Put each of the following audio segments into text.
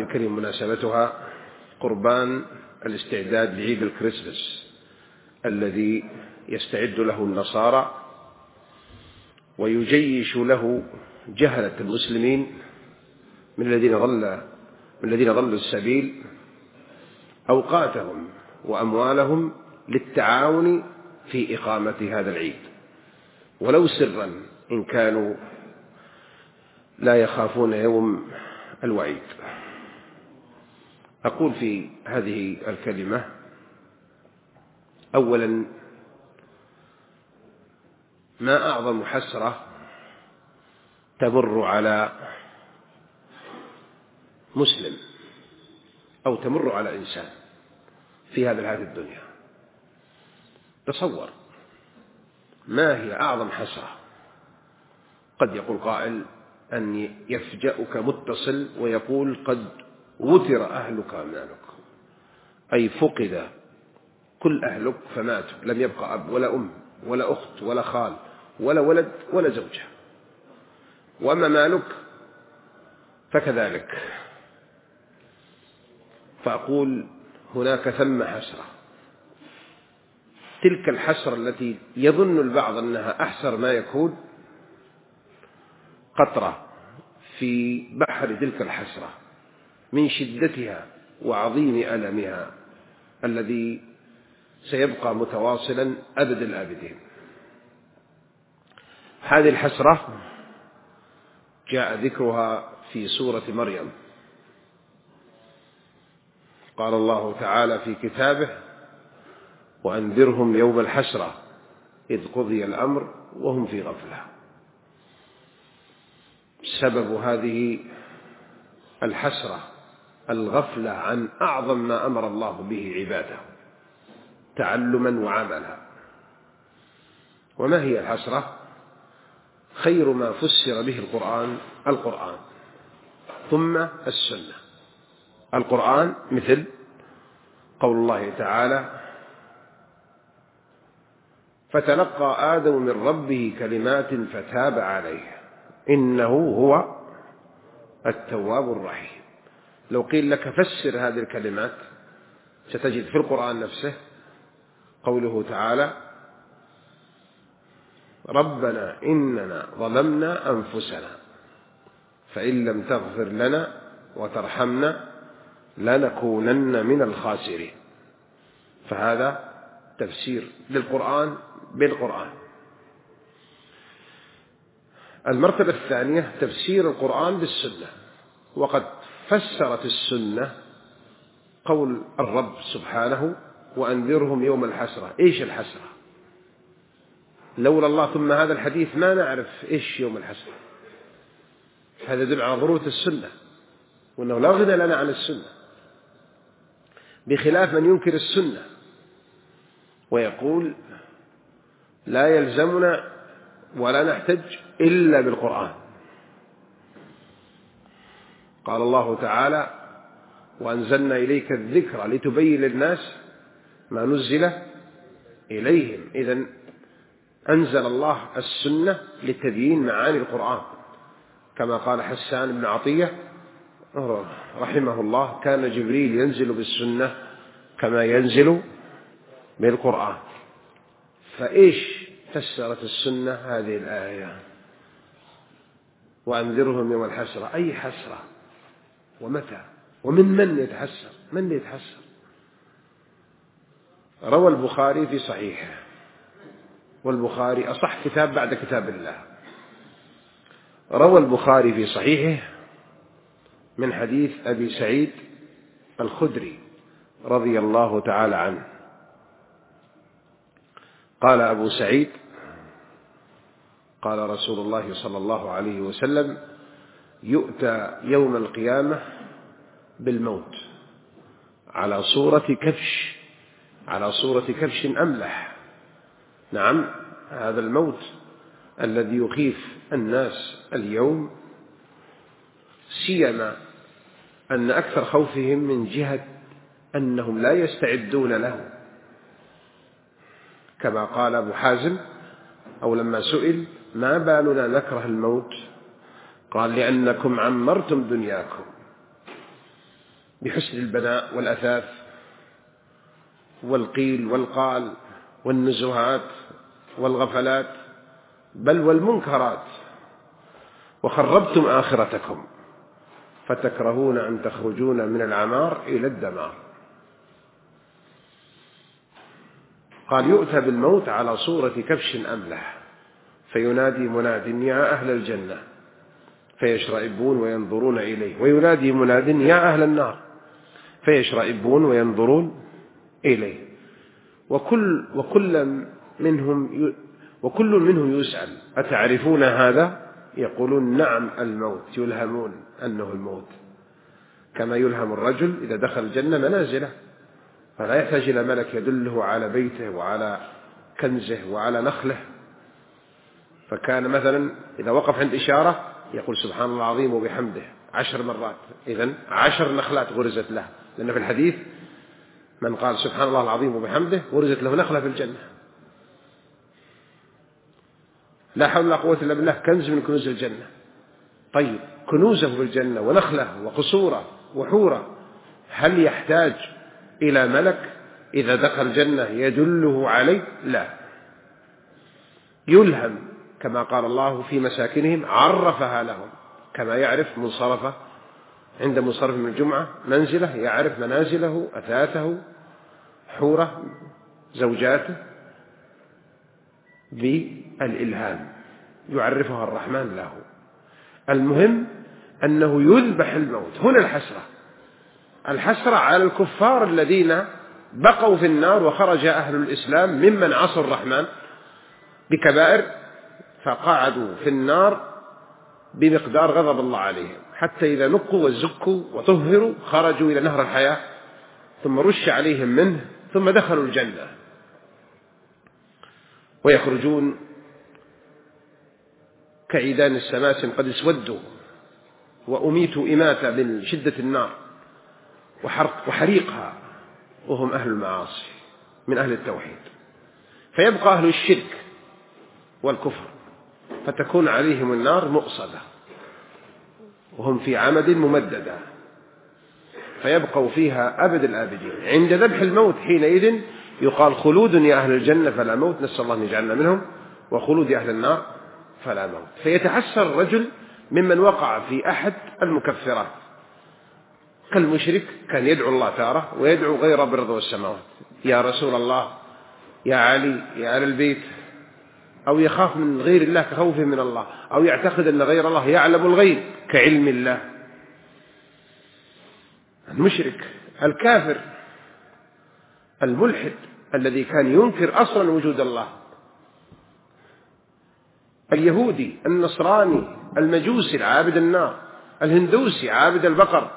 الكريم مناسبتها قربان الاستعداد لعيد الكريسماس الذي يستعد له النصارى ويجيش له جهلة المسلمين من الذين ضلوا السبيل أوقاتهم وأموالهم للتعاون في إقامة هذا العيد، ولو سرا إن كانوا لا يخافون يوم الوعيد. أقول في هذه الكلمة أولا: ما أعظم حسرة تمر على مسلم أو تمر على إنسان في هذه الحياة الدنيا. تصور ما هي أعظم حسرة. قد يقول قائل أن يفجأك متصل ويقول قد وتر أهلك ومالك، أي فقد كل أهلك فماتوا، لم يبقى أب ولا أم ولا أخت ولا خال ولا ولد ولا زوجة، وأما مالك فكذلك. فأقول هناك ثم حسرة، تلك الحسرة التي يظن البعض أنها أحسر ما يكون، قطرة في بحر تلك الحسرة من شدتها وعظيم ألمها الذي سيبقى متواصلا أبد الآبدين. هذه الحسرة جاء ذكرها في سورة مريم. قال الله تعالى في كتابه: وأنذرهم يوم الحسرة إذ قضي الأمر وهم في غفلة. سبب هذه الحسرة الغفلة عن أعظم ما أمر الله به عباده تعلما وعملا. وما هي الحسرة؟ خير ما فسر به القرآن ثم السنة. القرآن مثل قول الله تعالى: فتلقى آدم من ربه كلمات فتاب عليه إنه هو التواب الرحيم. لو قيل لك فسر هذه الكلمات ستجد في القرآن نفسه قوله تعالى: ربنا إننا ظلمنا أنفسنا فإن لم تغفر لنا وترحمنا لنكونن من الخاسرين. فهذا تفسير للقرآن بالقرآن. المرتبة الثانية تفسير القرآن بالسنة، وقد فسرت السنة قول الرب سبحانه: وأنذرهم يوم الحسرة. إيش الحسرة؟ لولا الله ثم هذا الحديث ما نعرف إيش يوم الحسرة. هذا يدل على ضرورة السنة وأنه لا غنى لنا عن السنة، بخلاف من ينكر السنة ويقول لا يلزمنا ولا نحتج إلا بالقرآن. قال الله تعالى: وأنزلنا إليك الذكر لتبين للناس ما نزل إليهم. إذن أنزل الله السنة لتبيين معاني القرآن، كما قال حسان بن عطية رحمه الله: كان جبريل ينزل بالسنة كما ينزل بالقرآن. فإيش فسرت السنة هذه الآية؟ وأنذرهم يوم الحسرة. أي حسرة ومتى ومن يتحسر؟ من يتحسر؟ روى البخاري في صحيحه، والبخاري أصح كتاب بعد كتاب الله. روى البخاري في صحيحه من حديث أبي سعيد الخدري رضي الله تعالى عنه. قال أبو سعيد: قال رسول الله صلى الله عليه وسلم: يؤتى يوم القيامة بالموت على صورة كبش أملح. نعم، هذا الموت الذي يخيف الناس اليوم، سيما أن أكثر خوفهم من جهة أنهم لا يستعدون له، كما قال أبو حازم أو لما سئل: ما بالنا نكره الموت؟ قال: لأنكم عمرتم دنياكم. بحسن البناء والأثاث والقيل والقال والنزهات والغفلات بل والمنكرات، وخربتم آخرتكم فتكرهون أن تخرجون من العمار إلى الدمار. قال يؤتى بالموت على صورة كبش أملح فينادي مناد يا أهل الجنة فيشرئبون وينظرون إليه، وينادي مناد يا أهل النار فيشرئبون وينظرون إليه، وكل منهم يسأل أتعرفون هذا؟ يقولون نعم الموت، يلهمون أنه الموت، كما يلهم الرجل إذا دخل الجنة منازله، فلا يحتاج إلى ملك يدله على بيته وعلى كنزه وعلى نخله. فكان مثلا إذا وقف عند إشارة يقول سبحان الله العظيم وبحمده 10 مرات، إذن 10 نخلات غرزت له، لأن في الحديث من قال سبحان الله العظيم وبحمده غرزت له نخلة في الجنة. لا حول ولا قوة إلا بالله، كنز من كنوز الجنة. طيب كنوزه في الجنة ونخله وقصوره وحوره، هل يحتاج إلى ملك إذا دخل الجنة يدله عليه؟ لا، يلهم كما قال الله في مساكنهم عرفها لهم، كما يعرف منصرفه عند منصرف من الجمعة منزله، يعرف منازله أثاثه حوره زوجاته بالإلهام يعرفها الرحمن له. المهم أنه يذبح الموت. هنا الحسرة على الكفار الذين بقوا في النار وخرج أهل الإسلام ممن عصوا الرحمن بكبائر فقعدوا في النار بمقدار غضب الله عليهم، حتى إذا نقوا وزكوا وطهروا خرجوا إلى نهر الحياة ثم رش عليهم منه ثم دخلوا الجنة، ويخرجون كعيدان السماسم قد اسودوا وأميتوا إماتة من شدة النار وحريقها، وهم أهل المعاصي من أهل التوحيد، فيبقى أهل الشرك والكفر فتكون عليهم النار مؤصدة وهم في عمد ممددة فيبقوا فيها أبد الآبدين. عند ذبح الموت حينئذ يقال خلود يا أهل الجنة فلا موت، نسأل الله أن يجعلنا منهم، وخلود يا أهل النار فلا موت. فيتحسر الرجل ممن وقع في أحد المكفرات كالمشرك، كان يدعو الله تارة ويدعو غير برض والسماوات، يا رسول الله يا علي يا آل البيت، أو يخاف من غير الله كخوفه من الله، أو يعتقد أن غير الله يعلم الغيب كعلم الله. المشرك الكافر الملحد الذي كان ينكر أصلا وجود الله، اليهودي النصراني المجوسي عابد النار، الهندوسي عابد البقر،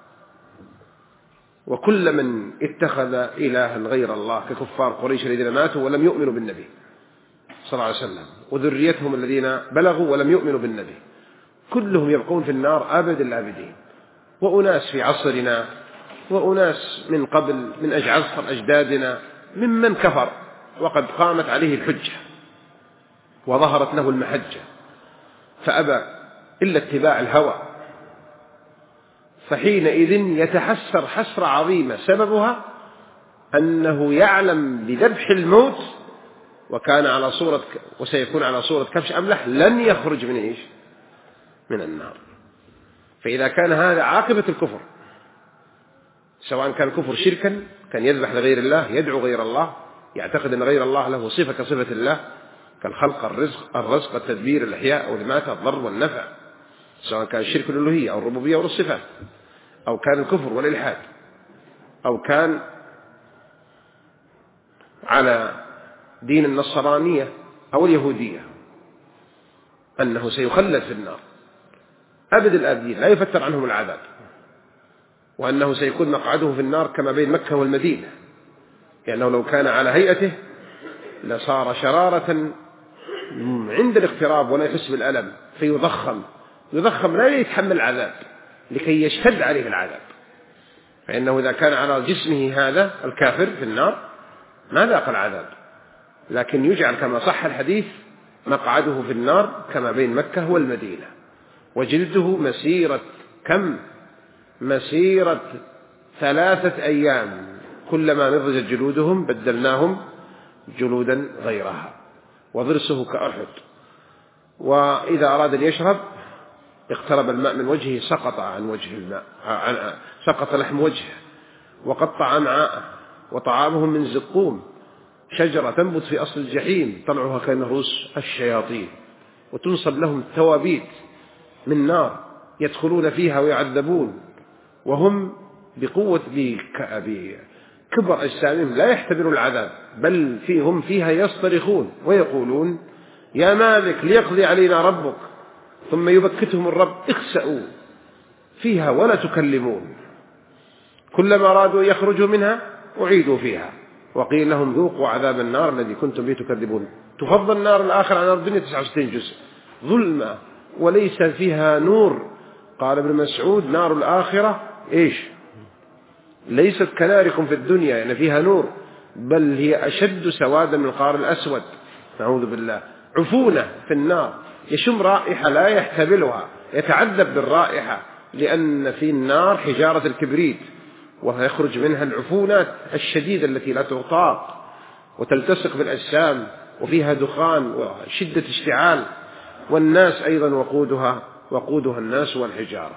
وكل من اتخذ إلها غير الله ككفار قريش الذين ماتوا ولم يؤمنوا بالنبي صلى الله عليه وسلم، وذريتهم الذين بلغوا ولم يؤمنوا بالنبي، كلهم يبقون في النار أبد الآبدين. وأناس في عصرنا وأناس من قبل من عصر أجدادنا ممن كفر وقد قامت عليه الحجة وظهرت له المحجة فأبى إلا اتباع الهوى، فحينئذ يتحسر حسرة عظيمة سببها أنه يعلم بذبح الموت وكان على صورة وسيكون على صورة كبش أملح لن يخرج من إيش؟ من النار. فإذا كان هذا عاقبة الكفر، سواء كان الكفر شركا كان يذبح لغير الله، يدعو غير الله، يعتقد أن غير الله له صفة كصفة الله كالخلق الرزق التدبير الإحياء أو الإماتة الضر والنفع، سواء كان الشرك الألوهية أو الربوبية أو الصفات، أو كان الكفر والإلحاد، أو كان على دين النصرانية أو اليهودية، أنه سيخلد في النار أبد الآبدين لا يفتر عنهم العذاب، وأنه سيكون مقعده في النار كما بين مكة والمدينة، لأنه لو كان على هيئته لصار شرارة عند الاقتراب ولا يحس بالألم فيضخم لا يتحمل العذاب لكي يشتد عليه العذاب. فإنه إذا كان على جسمه هذا الكافر في النار ما ذاق العذاب، لكن يجعل كما صح الحديث مقعده في النار كما بين مكة والمدينة، وجلده مسيرة 3 أيام كلما نضجت جلودهم بدلناهم جلودا غيرها، وضرسه كأحد. وإذا أراد أن يشرب اقترب الماء من وجهه سقط عن وجه الماء، سقط لحم وجهه، وقطع أمعاءه. وطعامهم من زقوم، شجرة تنبت في أصل الجحيم طلعها كنروس الشياطين، وتنصب لهم ثوابيت من نار يدخلون فيها ويعذبون، وهم بكبر أجسامهم لا يحتملون العذاب، بل هم فيها يصطرخون ويقولون يا مالك ليقضي علينا ربك، ثم يبكتهم الرب اخسأوا فيها ولا تكلمون. كلما أرادوا يخرجوا منها أعيدوا فيها، وقيل لهم ذوقوا عذاب النار الذي كنتم به تكذبون. تفضل النار الآخرة على الدنيا 69 جزء، ظلمة وليس فيها نور. قال ابن مسعود نار الآخرة ليست كناركم في الدنيا، يعني فيها نور، بل هي أشد سوادا من القار الأسود، نعوذ بالله. عفونة في النار، يشم رائحة لا يحتملها، يتعذب بالرائحة، لأن في النار حجارة الكبريت، ويخرج منها العفونات الشديدة التي لا تطاق وتلتصق بالأجسام، وفيها دخان وشدة اشتعال. والناس أيضا وقودها الناس والحجارة.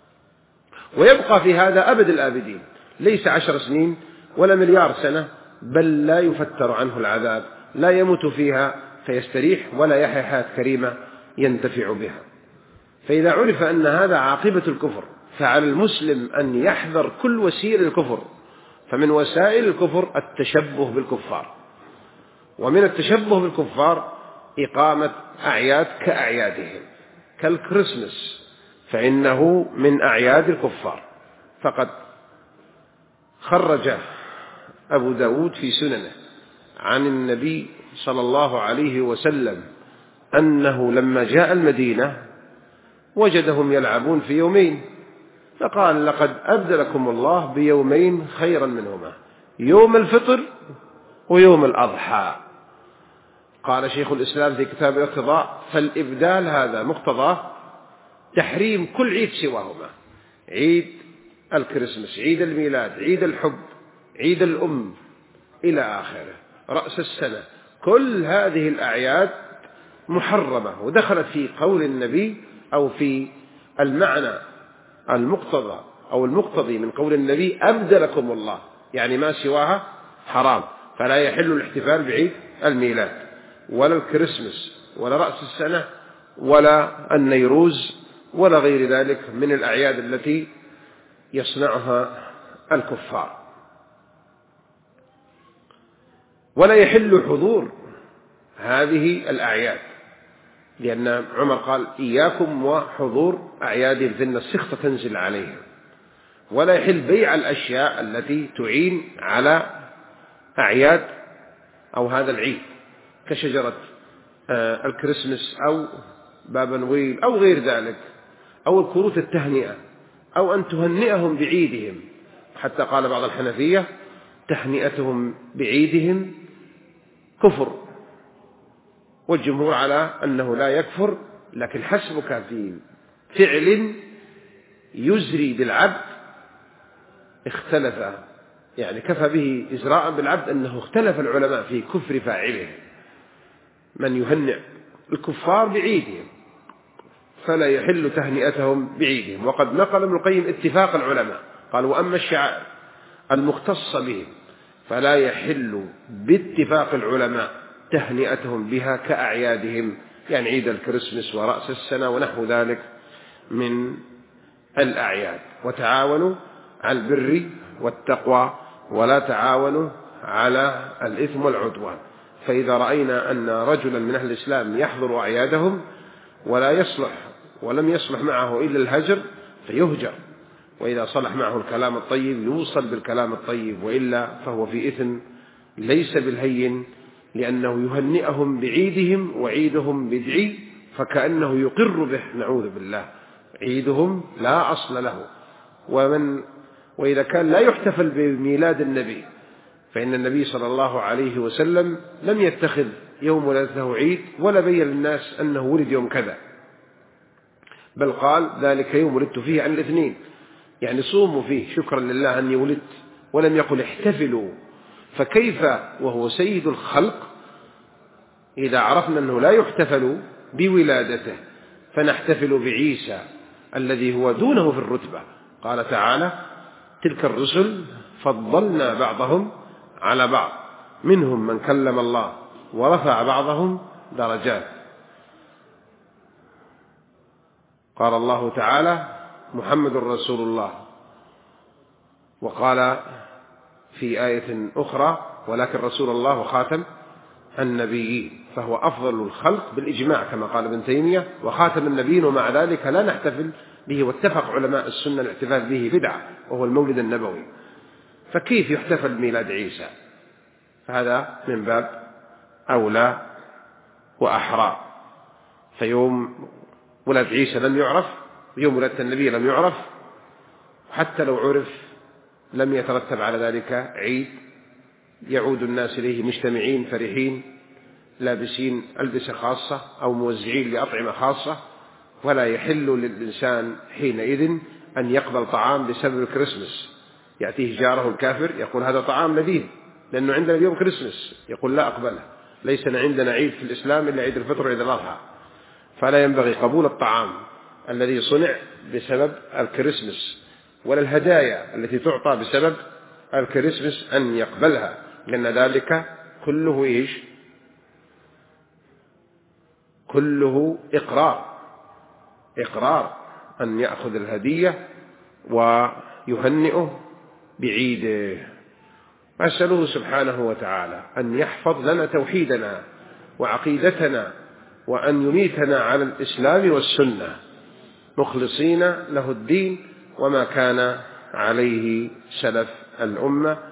ويبقى في هذا أبد الآبدين، ليس 10 سنين ولا مليار سنة، بل لا يفتر عنه العذاب، لا يموت فيها فيستريح، ولا يحيا حياة كريمة ينتفع بها. فإذا عرف أن هذا عاقبة الكفر، فعلى المسلم أن يحذر كل وسيلة الكفر. فمن وسائل الكفر التشبه بالكفار، ومن التشبه بالكفار إقامة أعياد كأعيادهم، كالكريسماس، فإنه من أعياد الكفار. فقد خرج أبو داود في سننه عن النبي صلى الله عليه وسلم أنه لما جاء المدينة وجدهم يلعبون في يومين، فقال لقد أبدلكم الله بيومين خيرا منهما، يوم الفطر ويوم الأضحى. قال شيخ الإسلام في كتاب الاقتضاء فالإبدال هذا مقتضاه تحريم كل عيد سواهما، عيد الكريسماس، عيد الميلاد، عيد الحب، عيد الأم إلى آخره، رأس السنة، كل هذه الأعياد محرمة، ودخلت في قول النبي أو في المعنى المقتضى أو المقتضي من قول النبي أبدلكم الله، يعني ما سواها حرام. فلا يحل الاحتفال بعيد الميلاد ولا الكريسماس ولا رأس السنة ولا النيروز ولا غير ذلك من الأعياد التي يصنعها الكفار. ولا يحل حضور هذه الأعياد، لأن عمر قال إياكم وحضور أعيادهم فإن السخطة تنزل عليهم. ولا يحل بيع الأشياء التي تعين على أعياد أو هذا العيد، كشجرة الكريسماس أو بابا نويل أو غير ذلك، أو الكروت التهنئة، أو أن تهنئهم بعيدهم. حتى قال بعض الحنفية تهنئتهم بعيدهم كفر، والجمهور على أنه لا يكفر، لكن حسبك في فعل يزري بالعبد اختلف، يعني كفى به إزراء بالعبد أنه اختلف العلماء في كفر فاعله. من يهنئ الكفار بعيدهم فلا يحل تهنئتهم بعيدهم. وقد نقل ابن القيم اتفاق العلماء، قال وأما الشعائر المختصة بهم فلا يحل باتفاق العلماء تهنئتهم بها كأعيادهم، يعني عيد الكريسماس ورأس السنة ونحو ذلك من الأعياد. وتعاونوا على البر والتقوى ولا تعاونوا على الإثم والعدوان. فإذا رأينا أن رجلا من أهل الإسلام يحضر أعيادهم ولا يصلح ولم يصلح معه إلا الهجر فيهجر، وإذا صلح معه الكلام الطيب يوصل بالكلام الطيب، وإلا فهو في إثم ليس بالهين، لأنه يهنئهم بعيدهم وعيدهم بدعي، فكأنه يقر به، نعوذ بالله، عيدهم لا أصل له. وإذا كان لا يحتفل بميلاد النبي، فإن النبي صلى الله عليه وسلم لم يتخذ يوم ولادته عيد ولا بين للناس أنه ولد يوم كذا، بل قال ذلك يوم ولدت فيه عن الاثنين، يعني صوموا فيه شكرا لله أني ولدت، ولم يقل احتفلوا. فكيف وهو سيد الخلق إذا عرفنا أنه لا يحتفل بولادته فنحتفل بعيسى الذي هو دونه في الرتبة؟ قال تعالى: تلك الرسل فضلنا بعضهم على بعض منهم من كلم الله ورفع بعضهم درجات. قال الله تعالى: محمد رسول الله. وقال في آية أخرى: ولكن رسول الله وخاتم النبيين، فهو أفضل الخلق بالإجماع كما قال ابن تيمية، وخاتم النبيين، ومع ذلك لا نحتفل به. واتفق علماء السنة الاحتفال به بدعة، وهو المولد النبوي. فكيف يحتفل بميلاد عيسى؟ فهذا من باب أولى وأحرى. فيوم ولد عيسى لم يعرف، يوم ولادة النبي لم يعرف، حتى لو عرف لم يترتب على ذلك عيد يعود الناس إليه مجتمعين فرحين لابسين ألبسة خاصة أو موزعين لأطعمة خاصة. ولا يحل للإنسان حينئذ أن يقبل طعام بسبب الكريسماس. يأتيه جاره الكافر يقول: هذا طعام لذيذ لأنه عندنا اليوم كريسماس، يقول: لا أقبله، ليس عندنا عيد في الإسلام إلا عيد الفطر وعيد الأضحى. فلا ينبغي قبول الطعام الذي صنع بسبب الكريسماس، ولا الهدايا التي تعطى بسبب الكريسماس أن يقبلها، لأن ذلك كله إيش؟ كله إقرار أن يأخذ الهدية ويهنئه بعيده. أسأله سبحانه وتعالى أن يحفظ لنا توحيدنا وعقيدتنا، وأن يميتنا على الإسلام والسنة مخلصين له الدين وما كان عليه سلف الأمة.